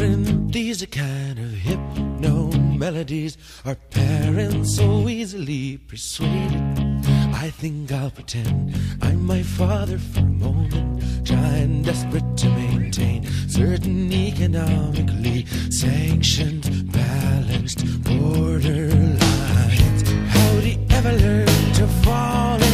different. These are kind of hypno melodies. Are parents so easily persuaded? I think I'll pretend I'm my father for a moment, trying desperate to maintain certain economically sanctioned, balanced borderlines. How'd he ever learn to fall